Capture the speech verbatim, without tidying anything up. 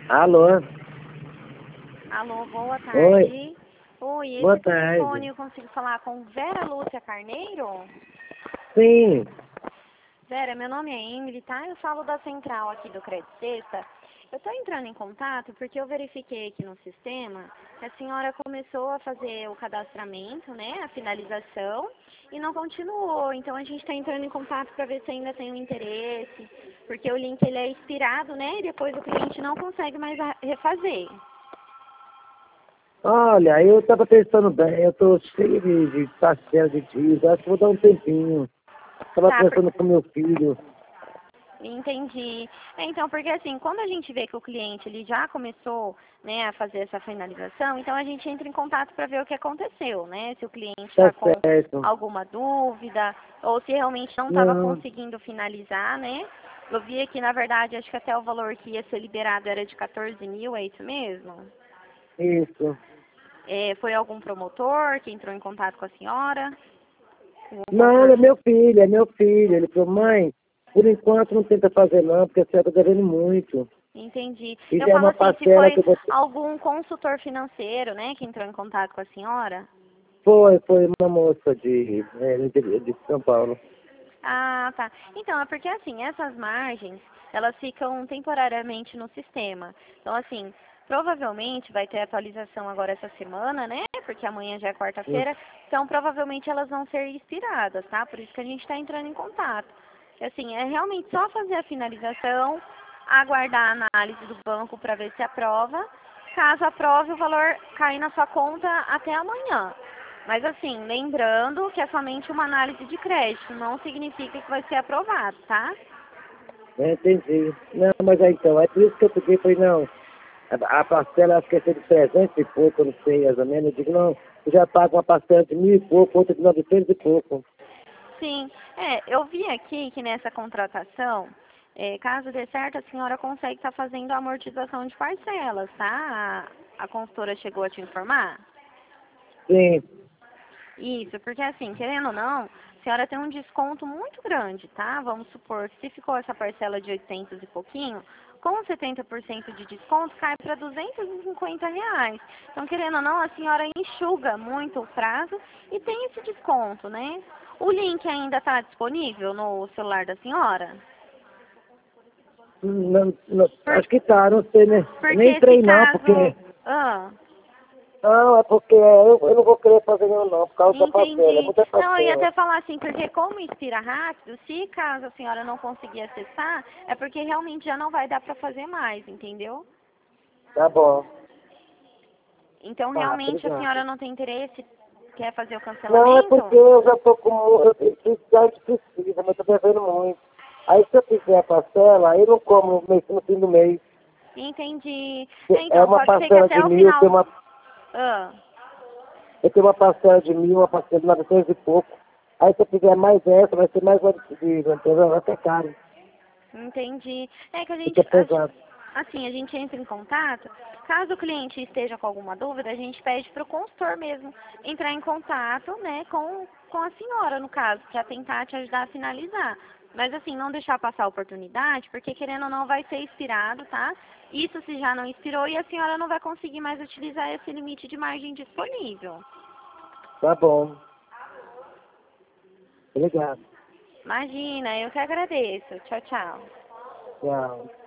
Alô? Alô, boa Oi, tarde. Oi, esse boa telefone tarde. eu consigo falar com Vera Lúcia Carneiro? Sim, Vera, meu nome é Emily, tá? Eu falo da central aqui do Crédito Sexta. Eu estou entrando em contato porque eu verifiquei aqui no sistema que a senhora começou a fazer o cadastramento, né, a finalização, e não continuou. Então a gente está entrando em contato para ver se ainda tem um interesse, porque o link ele é expirado, né, e depois o cliente não consegue mais a- refazer. olha, eu tava pensando bem, eu tô cheio de, de parcela de dias, acho que vou dar um tempinho. Tava Tá, pensando com meu filho. entendi. É, então, porque assim, quando a gente vê que o cliente ele já começou, né, a fazer essa finalização, então a gente entra em contato para ver o que aconteceu, né? Se o cliente Tá está com certo. alguma dúvida ou se realmente não estava Não, conseguindo finalizar, né? Eu vi aqui, na verdade, acho que até o valor que ia ser liberado era de quatorze mil, é isso mesmo? isso. É, foi algum promotor que entrou em contato com a senhora? Um Não, consultor? é meu filho, é meu filho. Ele falou, mãe, por enquanto não tenta fazer não, porque a senhora tá devendo muito. Entendi. E Eu já é falo uma assim, se parcela foi que eu vou... algum consultor financeiro, né, que entrou em contato com a senhora? Foi, foi uma moça de, é, de, de São Paulo. Ah, tá. Então, é porque assim, essas margens, elas ficam temporariamente no sistema. Então, assim, provavelmente vai ter atualização agora essa semana, né? Porque amanhã já é Hum. quarta-feira. Então, provavelmente elas vão ser expiradas, tá? Por isso que a gente está entrando em contato. E, assim, é realmente só fazer a finalização, aguardar a análise do banco para ver se aprova. Caso aprove, o valor cai na sua conta até amanhã. Mas assim, lembrando que é somente uma análise de crédito, não significa que vai ser aprovado, tá? É, entendi. Não, mas aí então, é por isso que eu pedi, falei, não, a, a parcela acho que é de trezentos e pouco, eu não sei, mais ou menos. Eu digo, não, eu já pago uma parcela de mil e pouco, outra de novecentos e pouco. Sim, é, eu vi aqui que nessa contratação, é, caso dê certo, a senhora consegue estar fazendo a amortização de parcelas, tá? A, a consultora chegou a te informar? Sim, Isso, porque assim, querendo ou não, a senhora tem um desconto muito grande, tá? Vamos supor que se ficou essa parcela de oitocentos e pouquinho, com setenta por cento de desconto cai para duzentos e cinquenta reais. Então, querendo ou não, a senhora enxuga muito o prazo e tem esse desconto, né? O link ainda está disponível no celular da senhora? não, não, Por- acho que tá, não sei, né? Eu nem porque se entrei não, caso... porque, Ah, não, é porque eu, eu não vou querer fazer não, não, por causa da parcela, é entendi. muita Não, eu ia parcela. até falar assim, porque como expira rápido, se caso a senhora não conseguir acessar, é porque realmente já não vai dar para fazer mais, entendeu? Tá bom, Então, tá, realmente a obrigado. senhora não tem interesse, quer fazer o Não, é cancelamento? porque eu já tô com, eu precisar de precisa, mas eu tô devendo muito. Aí se eu fizer a parcela, aí eu não como no, mês, no fim do mês. Entendi. É, É então, uma pode ser que parcela até de o mil, tem final... uma, Ah, eu tenho uma parcela de mil, uma parcela de novecentos e pouco. Aí se eu fizer mais essa, vai ser mais uma decidida, entendeu? Vai ser caro, entendi. É que a fica gente... pesado. Assim, a gente entra em contato, caso o cliente esteja com alguma dúvida, a gente pede para o consultor mesmo entrar em contato, né, com, com a senhora, no caso, para tentar te ajudar a finalizar. Mas assim, não deixar passar a oportunidade, porque querendo ou não vai ser expirado, tá? Isso se já não expirou e a senhora não vai conseguir mais utilizar esse limite de margem disponível. Tá bom. Obrigado. Imagina, eu que agradeço. Tchau, tchau. Tchau.